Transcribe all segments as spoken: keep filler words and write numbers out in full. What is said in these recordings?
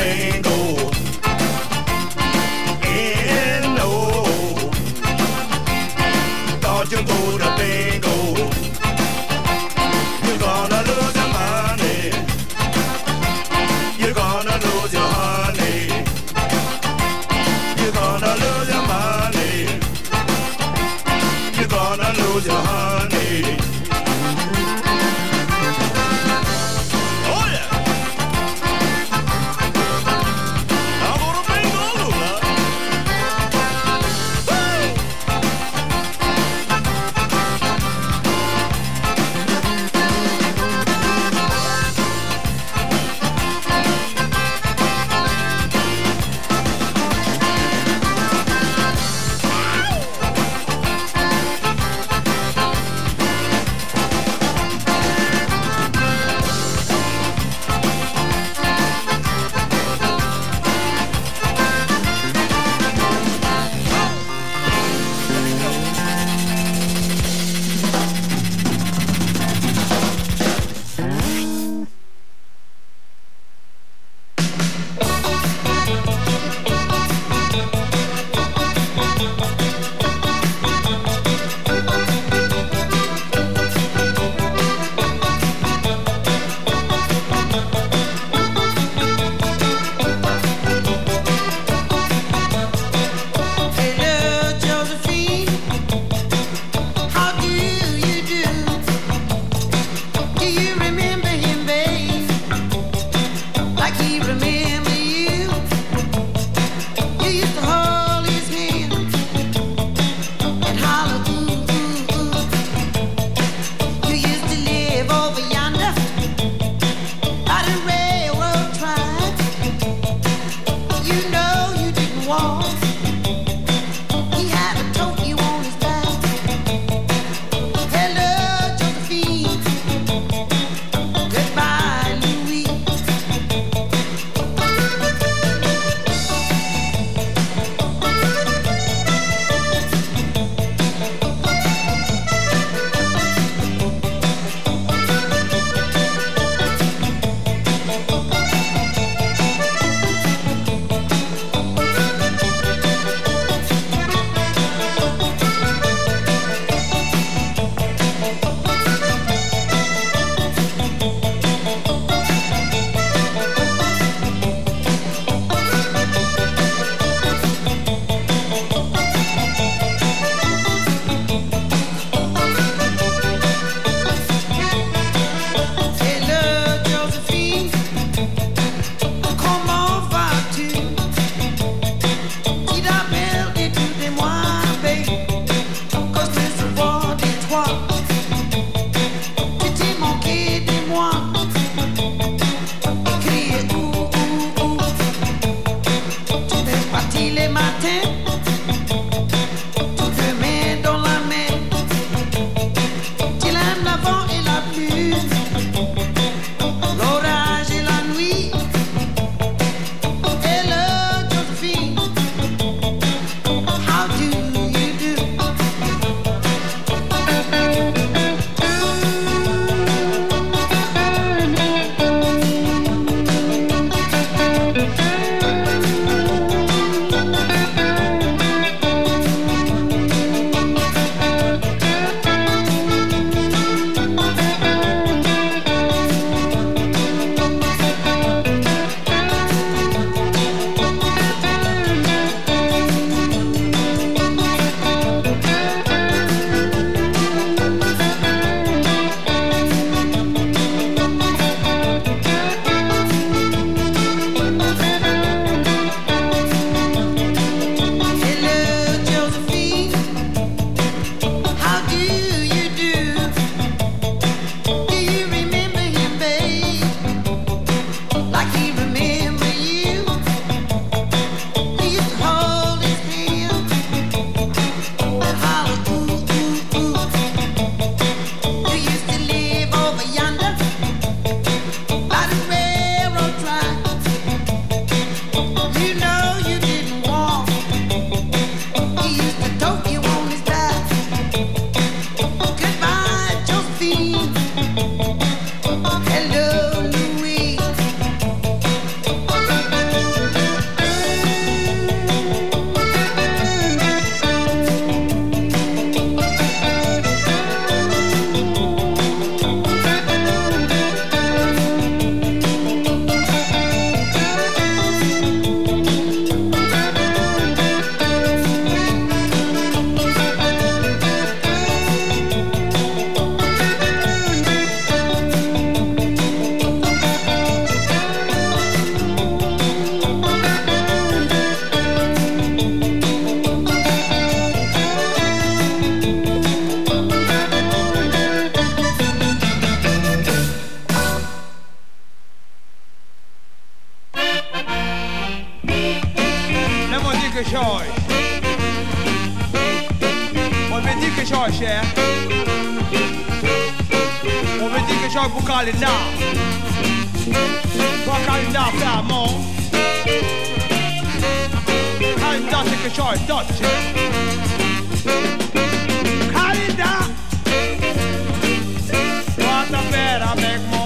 bingo. And no, thought you go to bingo, you're gonna lose your money. You're gonna lose your honey. You're gonna lose your money. You're gonna lose your honey. Oh yeah. quelque chose. On veut dire quelque chose, cher. On veut dire quelque chose pour Kalina. Pour Kalina faire un monde. Kalina c'est quelque chose d'autre, cher. Kalina. Toi ta faire avec moi.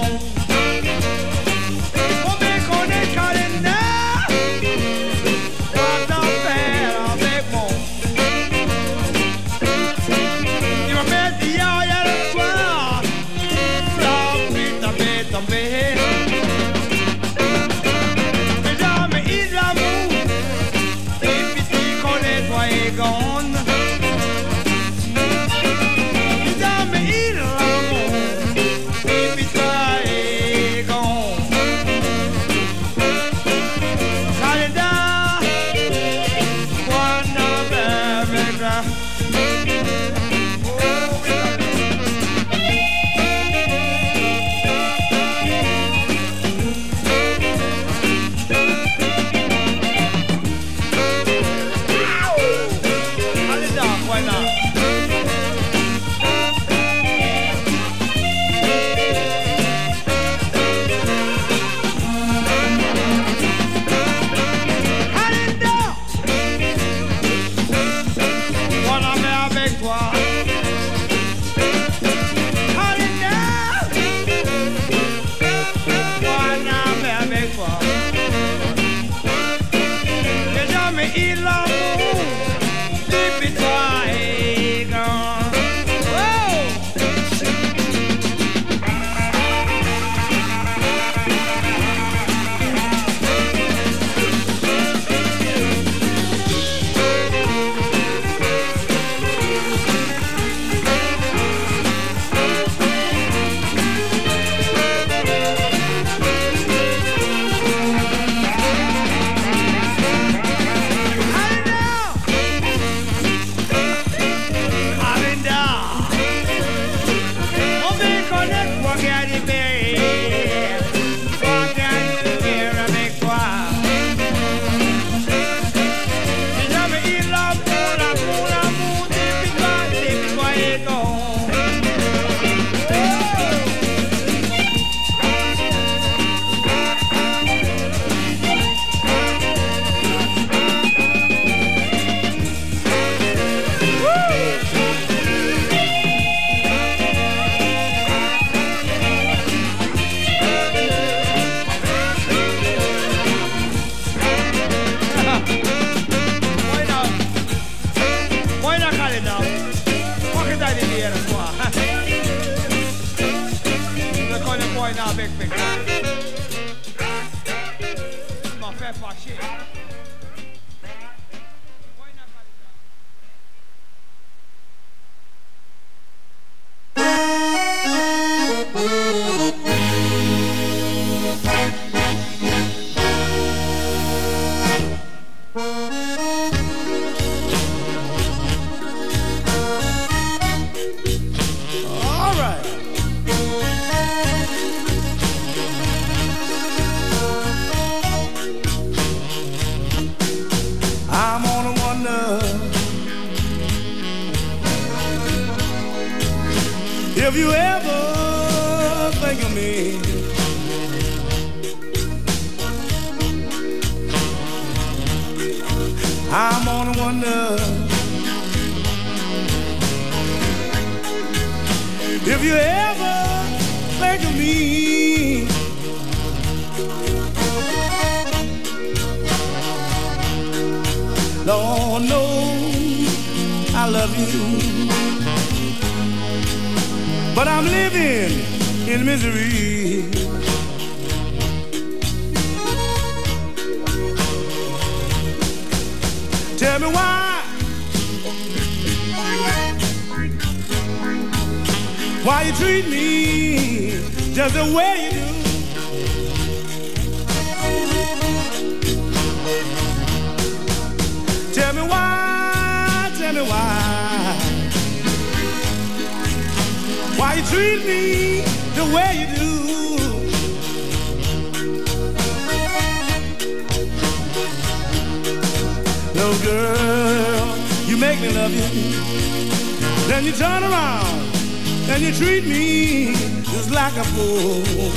If you ever think of me, I'm gonna wonder if you ever think of me. Lord knows I love you, but I'm living in misery. Tell me why, why you treat me just the way you do. Tell me why, tell me why, why you treat me the way you do. Little girl, you make me love you. Then you turn around and you treat me just like a fool.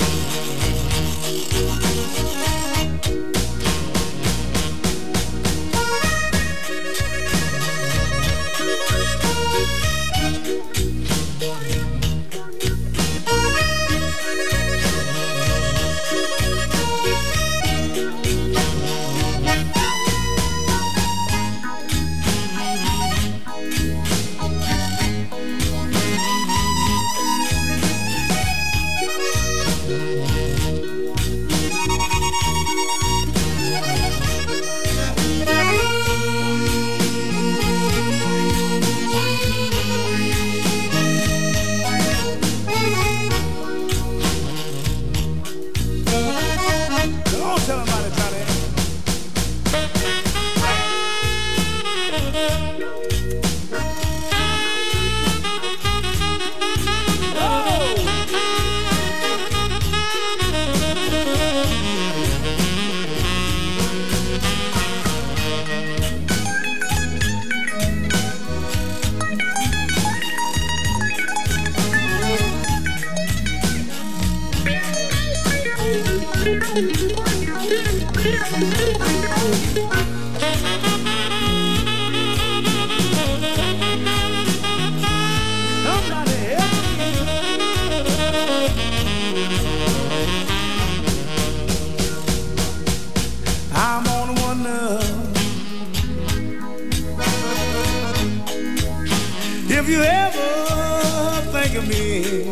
If you ever think of me,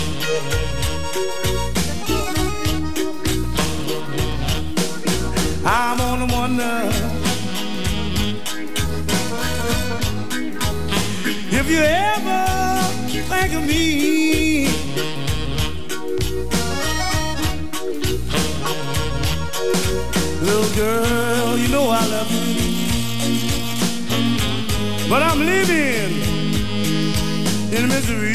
I'm gonna wonder if you ever think of me. Little girl, you know I love you, but I'm living in misery.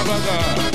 of a gun.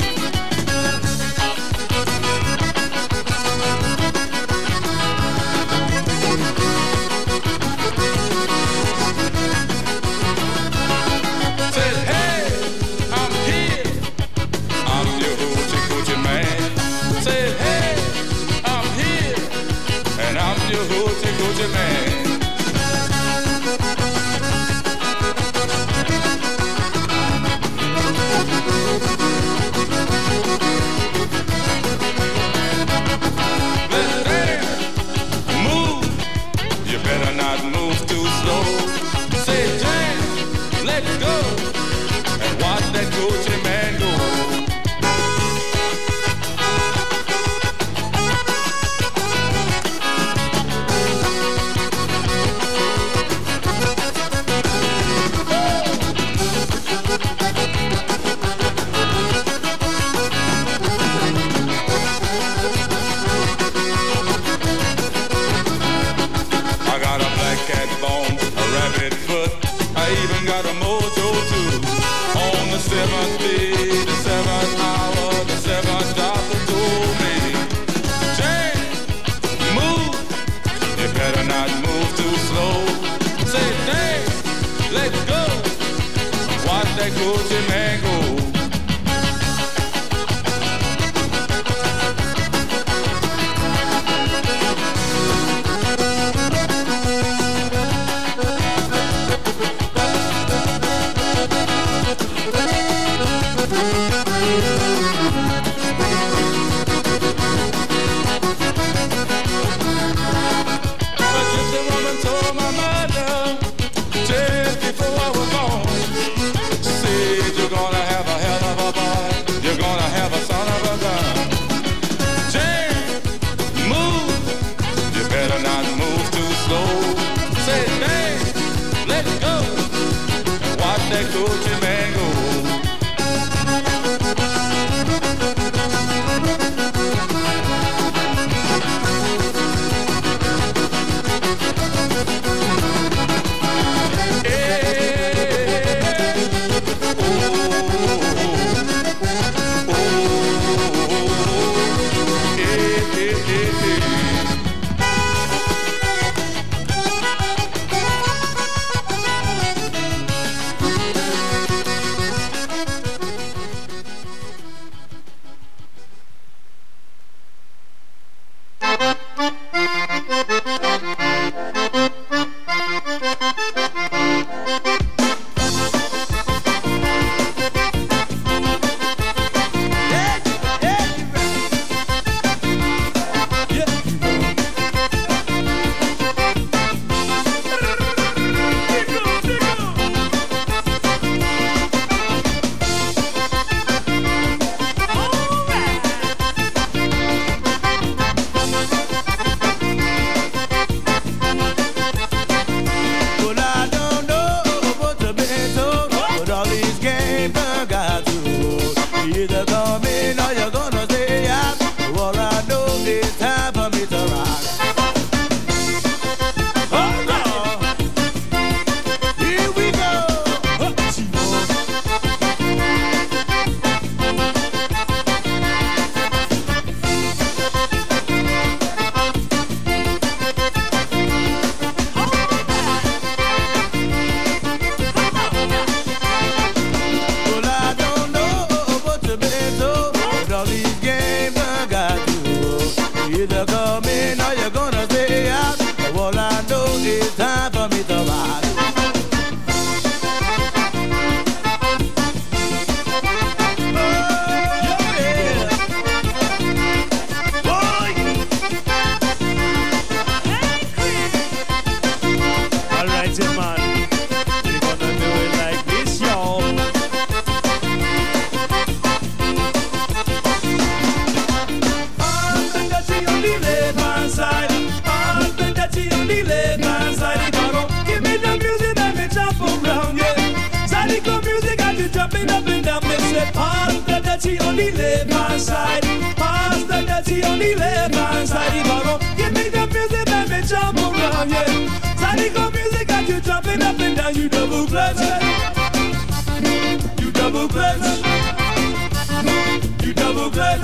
double clutch.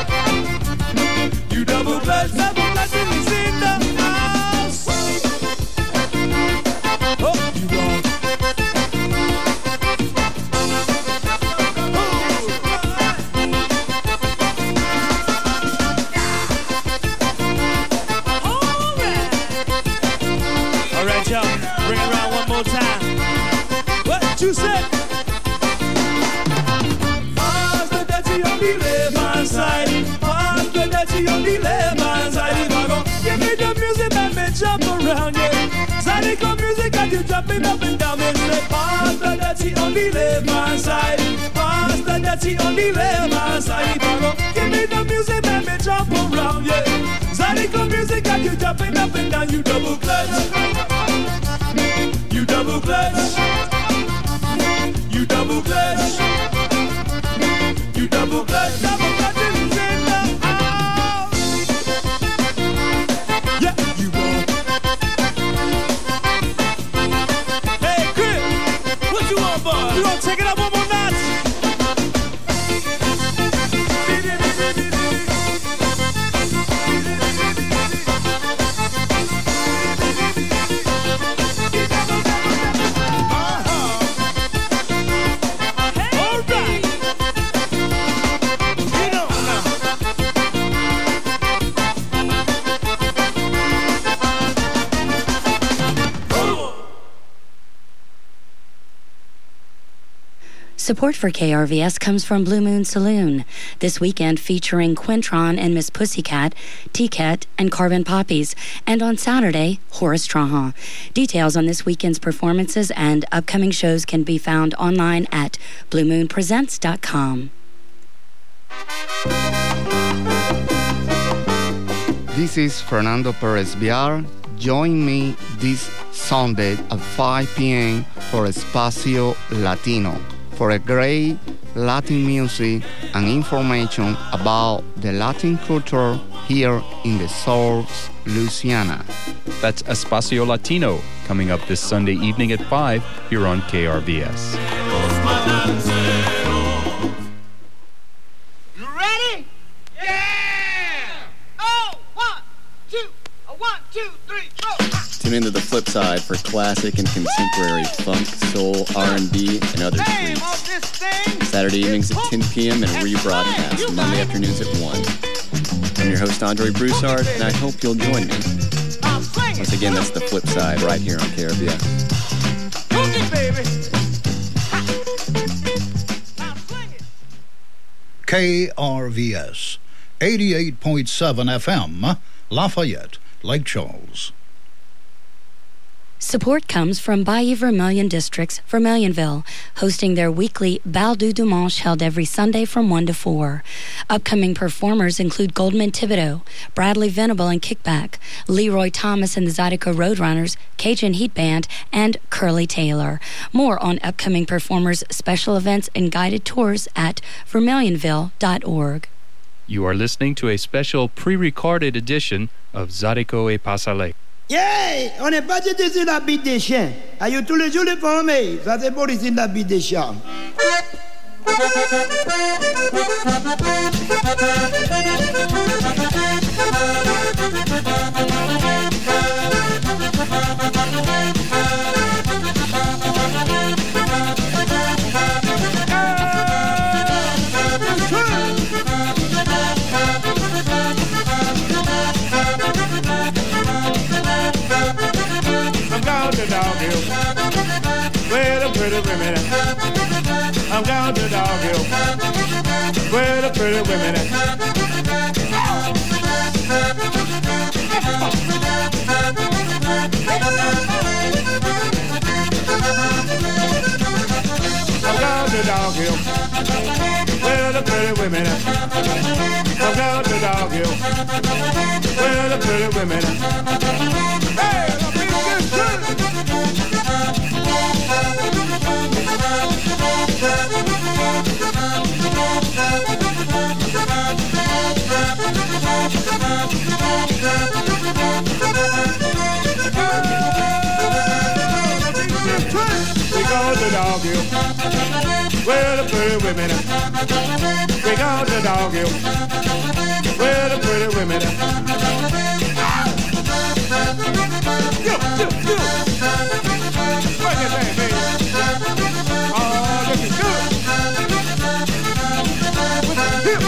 You double clutch, double clutch is in the house. Oh, you wrong. All right, y'all, bring it around one more time. What you said? Pass the dirty on the left-hand side. Pass the dirty on the left-hand side. If I go, give me the music and me jump around, yeah. Zydeco music and you jumping up and down. Me say, pass the dirty on the left-hand side. Pass the dirty on the left-hand side. If I go, give me the music and me jump around, yeah. Zydeco music and you jumping up and down. You double clutch. You double clutch. You double clutch. You double clutch. Double clutch is in the house. Yeah, you wrong. Hey, Chris, what you want, boy? You gonna take it up one more notch? Support for K R V S comes from Blue Moon Saloon, this weekend featuring Quintron and Miss Pussycat, T-Cat, and Carbon Poppies, and on Saturday, Horace Trahan. Details on this weekend's performances and upcoming shows can be found online at blue moon presents dot com. This is Fernando Perez Viar. Join me this Sunday at five p.m. for Espacio Latino, for a great Latin music and information about the Latin culture here in the South Louisiana. That's Espacio Latino, coming up this Sunday evening at five here on K R V S. You ready? Yeah! Oh, one, two, a one, two, three, four. Tune into The Flip Side for classic and contemporary funk, soul, R and B, and other treats. Saturday evenings at ten p.m. and rebroadcast Monday afternoons at one. I'm your host, Andre Broussard, and I hope you'll join me. Once again, that's The Flip Side right here on K R V S. K R V S, eighty-eight point seven F M, Lafayette, Lake Charles. Support comes from Bayou Vermilion District's Vermilionville, hosting their weekly Bal du Dimanche held every Sunday from one to four. Upcoming performers include Goldman Thibodeau, Bradley Venable and Kickback, Leroy Thomas and the Zydeco Roadrunners, Cajun Heat Band, and Curly Taylor. More on upcoming performers, special events, and guided tours at vermilionville dot org. You are listening to a special pre-recorded edition of Zydeco et Passalé. Yeah, on n'est pas jeté sur la bite des chiens. Aïe, tous les jours les formés, ça c'est pour ici la bite des chiens. Where the pretty women at? I'm down to Dog Hill. Where the pretty women at? I'm down to Dog Hill. Where the pretty women at? I'm down to Dog Hill. Where the pretty women at? Hey, the people get good. We go to Dog Hill. where the pretty women bring out the dog hill, where the pretty women. Yo, yo, yo. Work that thing, baby. Oh, looking good. With the hip.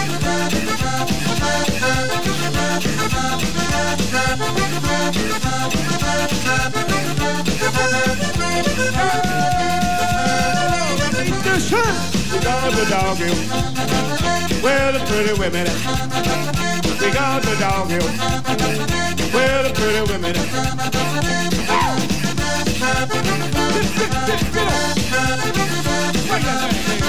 We got the dog hill, where the pretty women at. We got the dog hill, where the pretty women at. Break that thing, baby.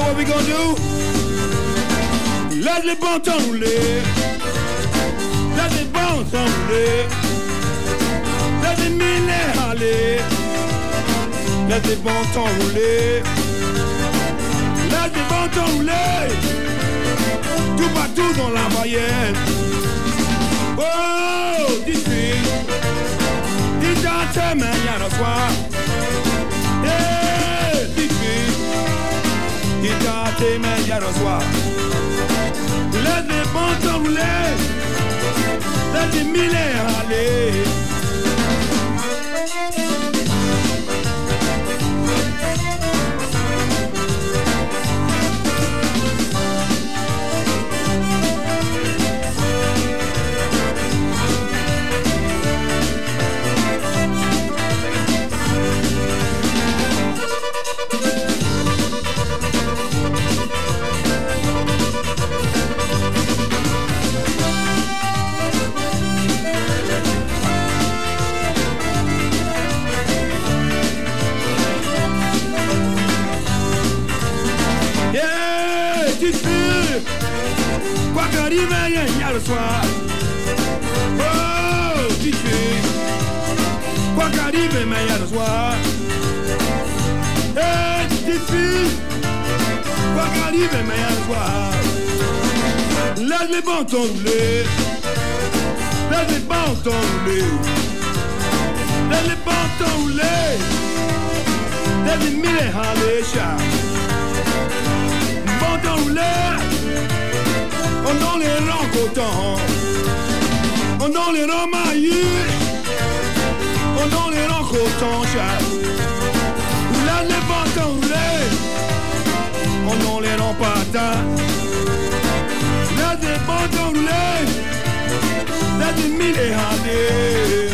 what we gonna do? Let les bon temps rouler. Let les bon temps rouler. Let les mille aller. Let les bon temps rouler. Let les bon temps rouler. Tout partout dans la moyenne. Oh, d'ici. Dis dans tes mains, y'a le soir. Eh, d'ici. Dis dans tes mains, y'a le soir. Laisse les bons temps rouler. Laisse les mille aller. Quoi qu'arrive, il y a le soir. Oh, tu fais. Quoi qu'arrive, mais il y a le soir. Eh, tu fais. Quoi qu'arrive, mais il y a le soir. Laisse les bons tomber. Laisse les bons tomber. Laisse les bons tomber. Laisse les mille aller, chat. Bon tomber. On dans les rangs coton, on dans les rangs maillis, on dans les rangs coton chat. Là les bâtons roulés, on dans les rangs patins. Là des bâtons roulés, là des mille et handés.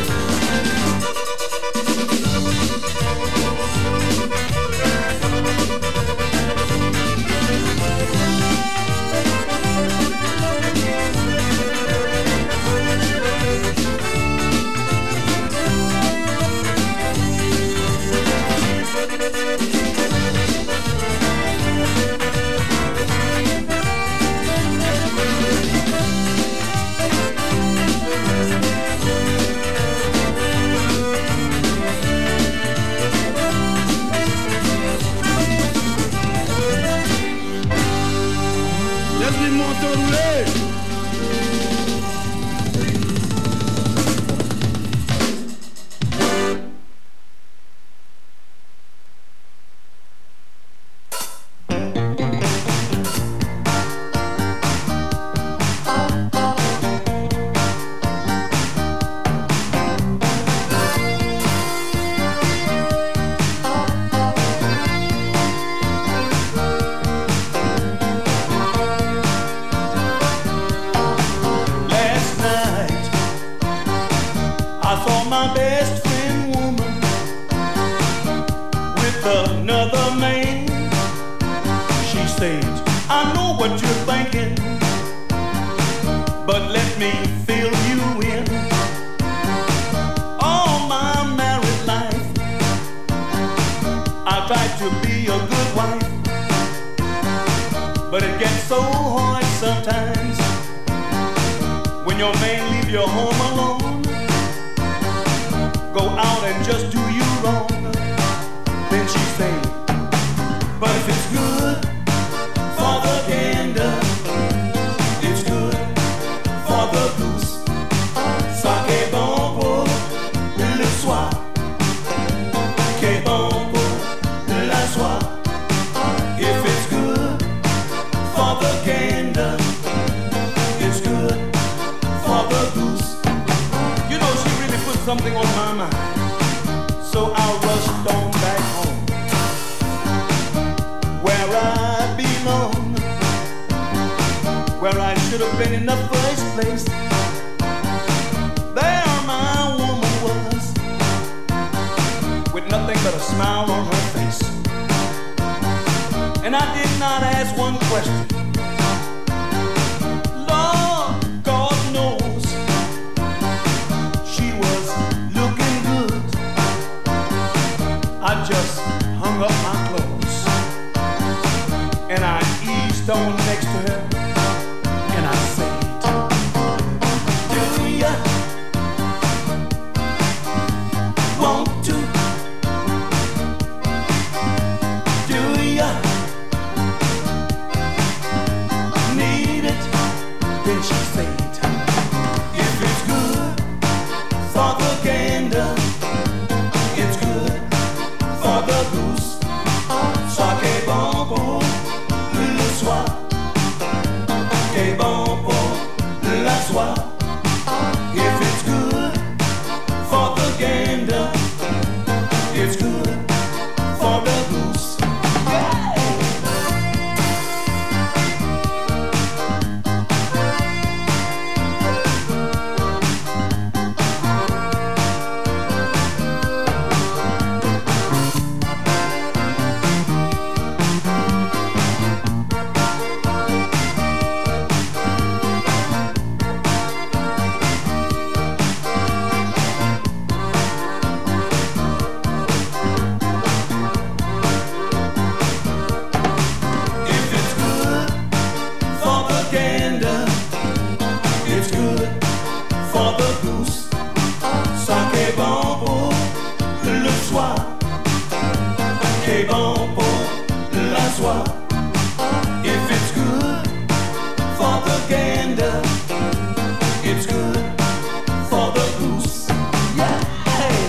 And I stone next to her, and I said, do ya want to? Do ya need it? Then she said, if it's good for the gander, it's good for the goose. Ça qui est bon pour le soir, qui est bon pour la soie. If it's good for the gander, it's good for the goose. If it's good for the gander, it's good for the goose. Yeah. Hey.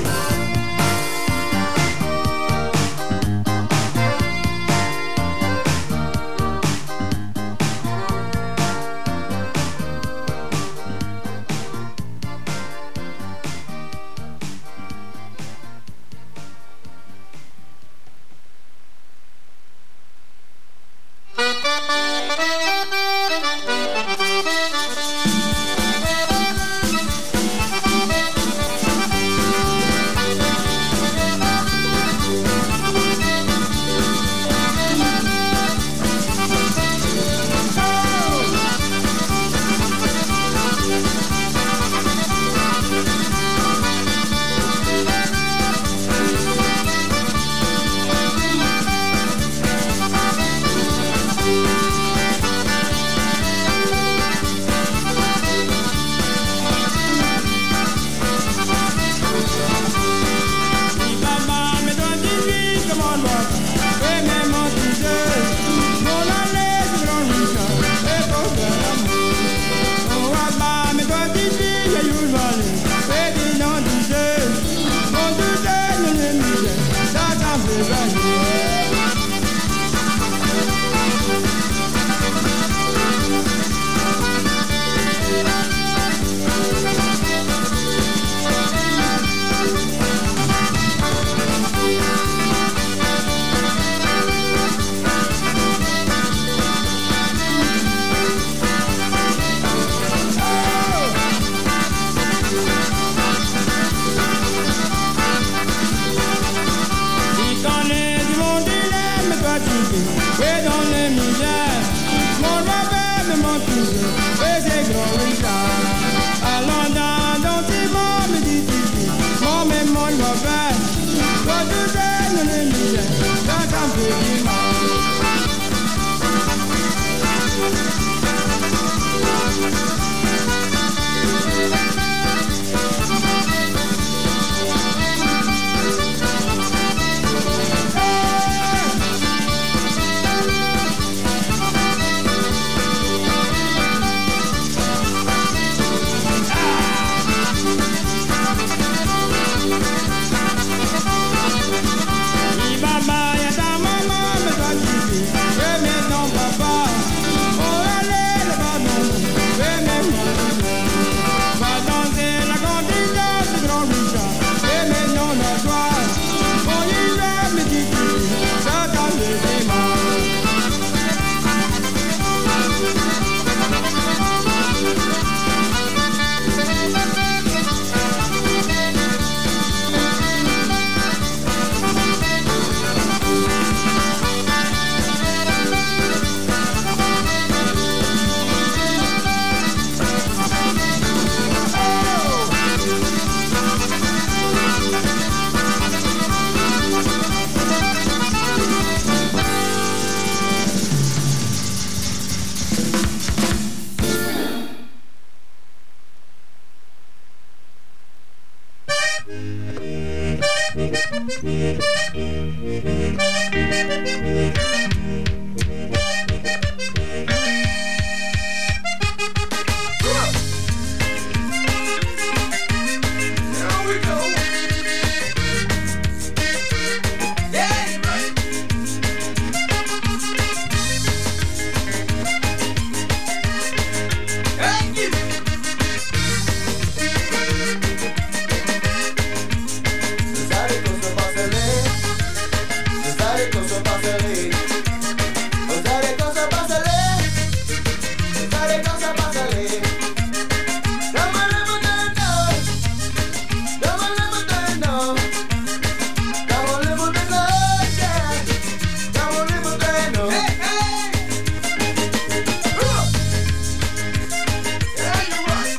cosa pásale. Gozare cosa pásale. Gozare cosa pásale. Come on, live with the love. Come on, live with the love. Come on, live with the love, yeah. Come on, live with the love. Hey, hey. Yeah, you're right.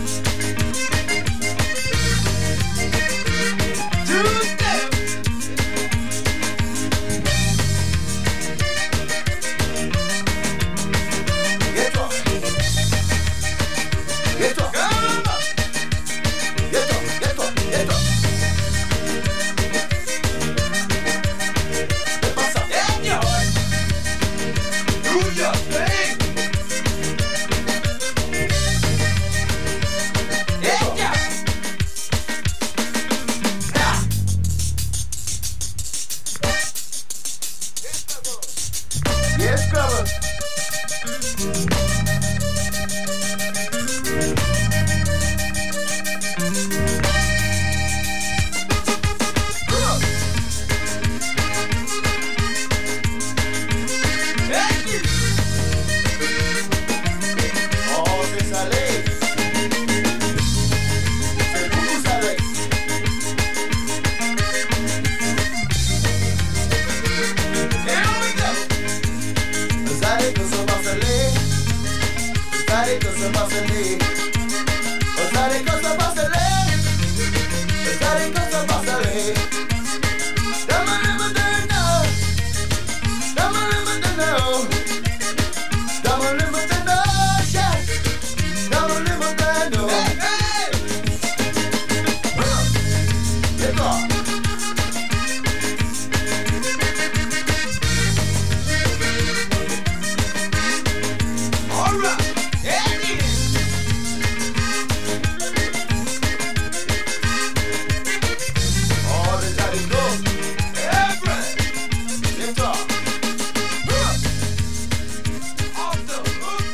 Two steps. Get up. Get up. Get up. Get up. Get up. ¿Qué pasa? Señor. Do your thing. Ella. Ah. Yes, brother. Oh, se sale. Se puso sale. Here we go. Sale cosa pásale. Sale cosa pásale. Sale cosa pásale. Sale cosa pásale. Come on, live with the love. Come on, live with the love. Come on, live with the love, yeah. Come on, live with the love. Hey, hey. Get up. All right. Yeah, it is. All the daddy go. Everybody. Get up. Off the hook.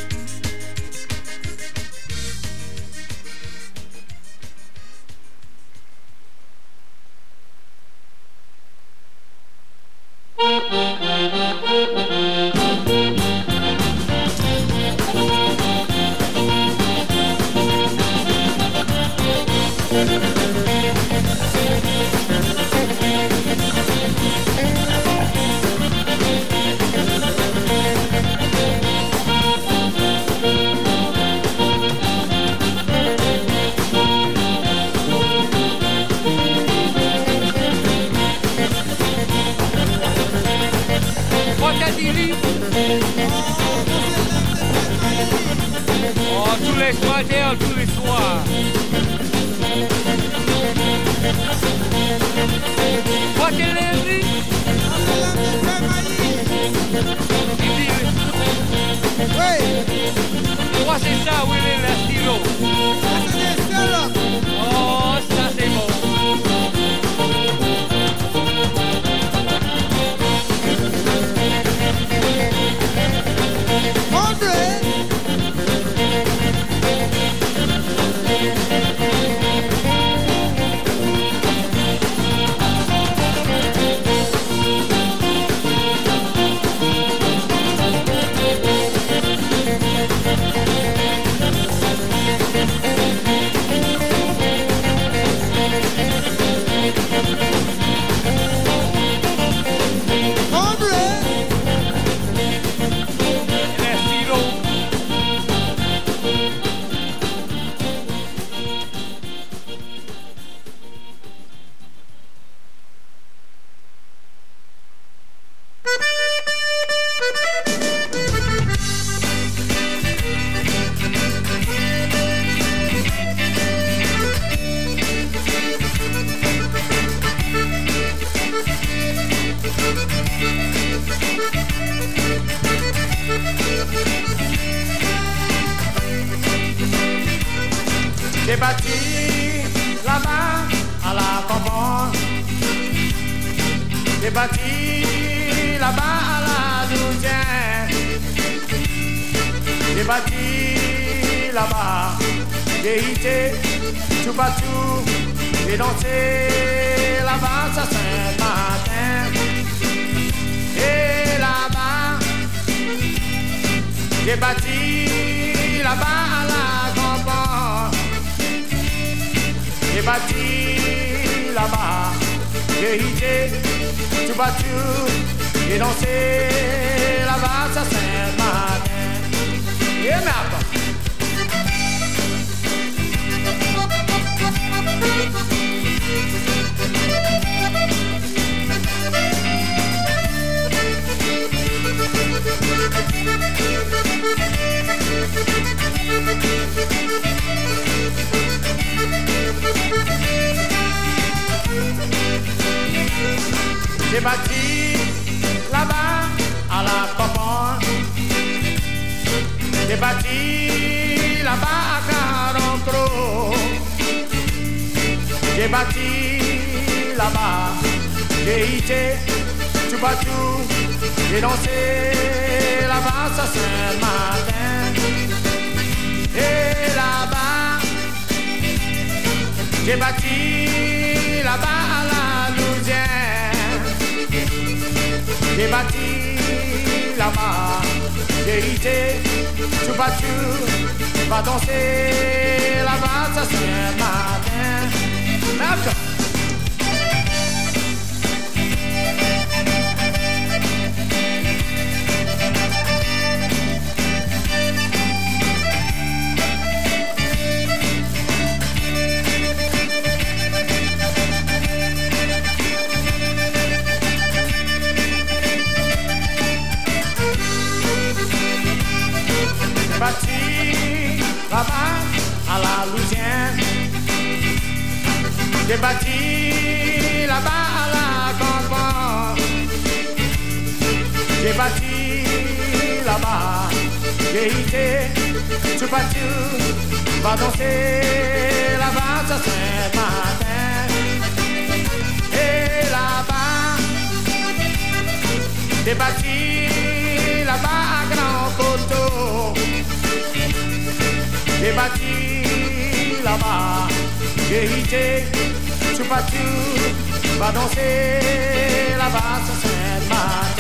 Oh, tous les soirs, Dale, tous les soirs. Quoi qu'elle est dit? Oui. Moi, c'est ça, Willy, le stylo. Oh, ça, c'est bon. J'ai bâti là-bas à la Bourbon. J'ai bâti là-bas à la Douzième. J'ai bâti là-bas, j'ai été tout partout. J'ai dansé là-bas ce Saint-Martin. J'ai bâti là-bas à la campagne. J'ai bâti là-bas. J'ai hité tout battu et dansé là-bas ça Saint-Martin. Et maintenant. J'ai bâti là-bas à la campagne. J'ai bâti là-bas à Caron-Cros. J'ai bâti là-bas. J'ai été tout battu. J'ai dansé là-bas à Saint-Martin. Et là-bas, j'ai bâti là-bas à la Louisiane. J'ai bâti là-bas, j'ai été tout battu, va danser là-bas, ça Saint-Martin. Malcolm. Bâti là-bas à la Louisiane. J'ai bâti là-bas à la campagne. J'ai bâti là-bas. J'ai été tout battu. Va danser là-bas à Saint-Martin. Et là-bas, j'ai bâti là-bas à Grand Coteau. J'ai bâti là-bas, j'ai hité, tout battu, va danser là-bas sur Saint-Martin.